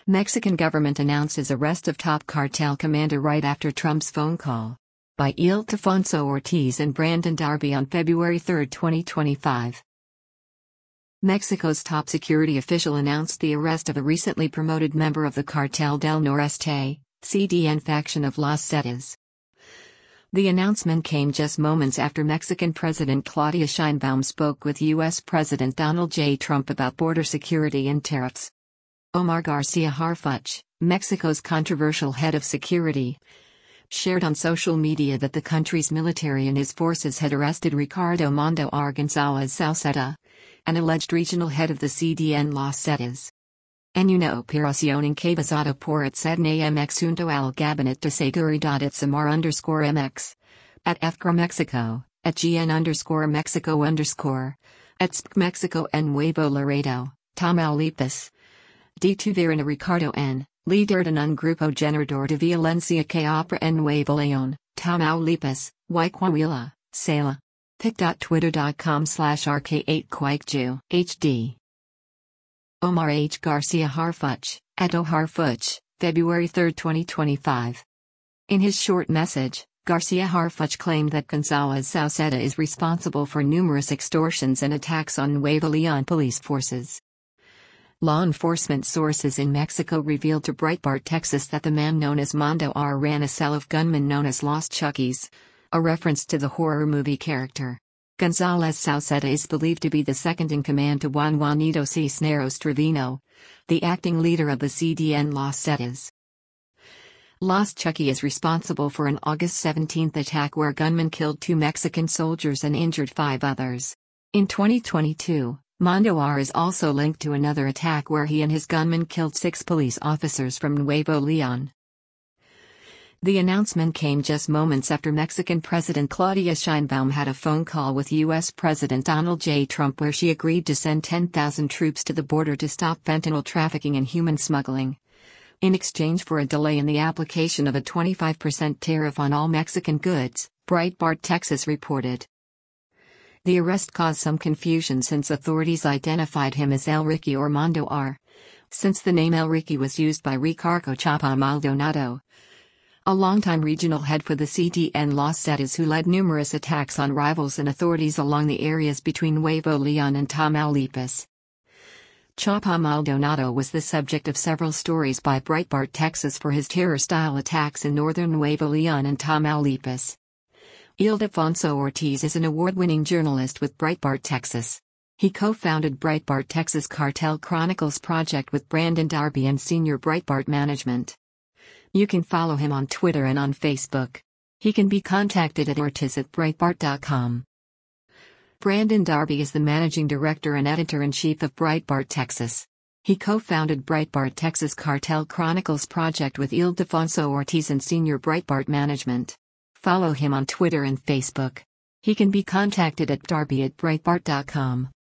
Mexican government announces arrest of top cartel commander right after Trump's phone call. By Ildefonso Ortiz and Brandon Darby on February 3, 2025. Mexico's top security official announced the arrest of a recently promoted member of the Cartel del Noreste, CDN faction of Los Zetas. The announcement came just moments after Mexican President Claudia Sheinbaum spoke with U.S. President Donald J. Trump about border security and tariffs. Omar Garcia Harfuch, Mexico's controversial head of security, shared on social media that the country's military and his forces had arrested Ricardo Mondo R. Gonzalez Sauceda, an alleged regional head of the CDN Los Zetas. En una operación encabezada por el CNMX junto al Gabinete de Seguridad at Samar_MX, at FGR Mexico, at GN_Mexico_, at SPC Mexico en Nuevo Laredo, Tamaulipas. De tuvieron a Ricardo N., líder de un grupo generador de violencia que opera en Nuevo León, Tamaulipas, y Coahuila, Sala. pic.twitter.com/rk8quikeju HD. Omar H. Garcia Harfuch, at Harfuch, February 3, 2025. In his short message, Garcia Harfuch claimed that Gonzalez Sauceda is responsible for numerous extortions and attacks on Nuevo León police forces. Law enforcement sources in Mexico revealed to Breitbart Texas that the man known as Mondo R ran a cell of gunmen known as Los Chuckies, a reference to the horror movie character. Gonzalez Sauceda is believed to be the second in command to Juan Juanito Cisneros Trevino, the acting leader of the CDN Los Zetas. Los Chucky is responsible for an August 17 attack where gunmen killed 2 Mexican soldiers and injured 5 others. In 2022, Mondo R is also linked to another attack where he and his gunmen killed 6 police officers from Nuevo León. The announcement came just moments after Mexican President Claudia Sheinbaum had a phone call with U.S. President Donald J. Trump where she agreed to send 10,000 troops to the border to stop fentanyl trafficking and human smuggling, in exchange for a delay in the application of a 25% tariff on all Mexican goods, Breitbart Texas reported. The arrest caused some confusion since authorities identified him as El Ricky or Mondo R, since the name El Ricky was used by Ricardo Chapa Maldonado, a longtime regional head for the CDN Los Zetas who led numerous attacks on rivals and authorities along the areas between Nuevo León and Tamaulipas. Chapa Maldonado was the subject of several stories by Breitbart Texas for his terror-style attacks in northern Nuevo León and Tamaulipas. Ildefonso Ortiz is an award-winning journalist with Breitbart Texas. He co-founded Breitbart Texas Cartel Chronicles project with Brandon Darby and senior Breitbart management. You can follow him on Twitter and on Facebook. He can be contacted at ortiz@breitbart.com. Brandon Darby is the managing director and editor-in-chief of Breitbart Texas. He co-founded Breitbart Texas Cartel Chronicles project with Ildefonso Ortiz and senior Breitbart management. Follow him on Twitter and Facebook. He can be contacted at darby@breitbart.com.